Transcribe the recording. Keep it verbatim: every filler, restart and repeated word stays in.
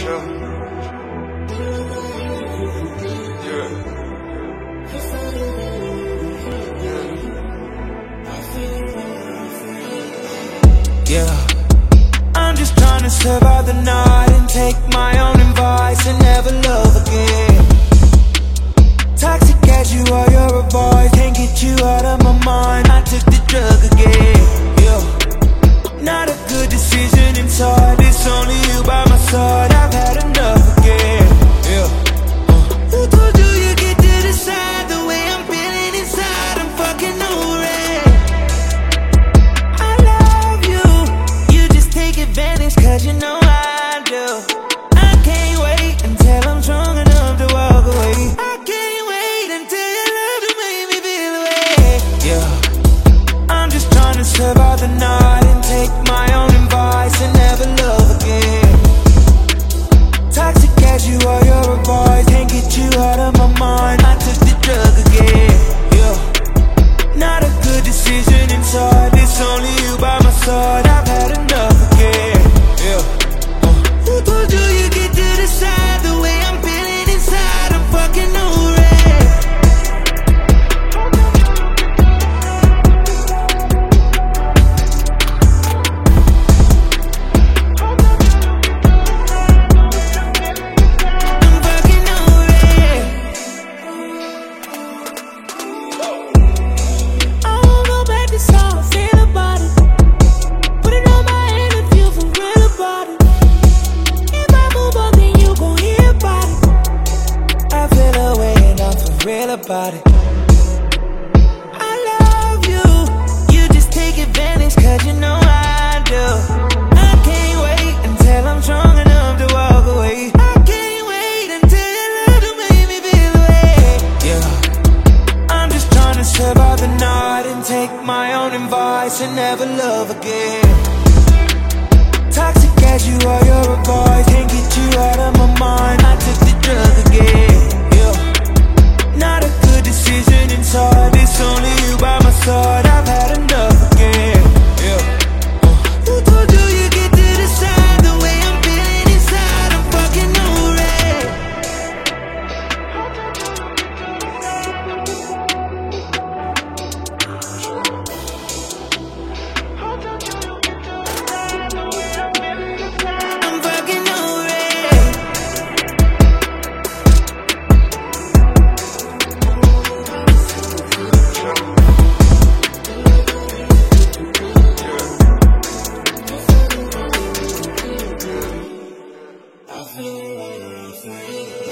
Sure. Yeah. Yeah. I'm just trying to survive the night and take my own advice and never love again. Toxic as you are, you're a boy, can't get you out of my mind. I took the drug again. Yeah. Not a good decision inside. It's only you by my side. I've had enough again. Yeah. Uh. Who told you you get to decide the way I'm feeling inside? I'm fucking over it. I love you. You just take advantage 'cause you know I do. I can't wait until I'm strong enough to walk away. I can't wait until your love to make me feel away. Yeah. I'm just trying to survive the night and take my own advice and never love again. Toxic as you are, you're a boy, can't get you out of my mind. I took the drug again. Yeah. Not a good decision inside. It's only you by my side. I've had enough again. Yeah. Uh. Who told you you get to decide the way I'm feeling inside? I'm fucking over it. I'm fucking over it. I won't go back, that's how I feel about it. Put it on my head if you feel real about it. If I move on, then you gon' hear about it. I feel away and I'm for real about it. I love you. You just take advantage 'cause you know I do. I can't wait until I'm strong enough to walk away. I can't wait until your love to make me feel away. Yeah. I'm just trying to survive the night and take my own advice and never love again. Toxic as you are, you're a boy, can't get you out of my mind. I took the drug again. Yeah. Not a good decision inside. It's only you by my side. I've had enough again. Yeah. Uh. Who told you you get to decide the way I'm feeling inside? I'm fucking over it. I'm fucking over it. Yeah.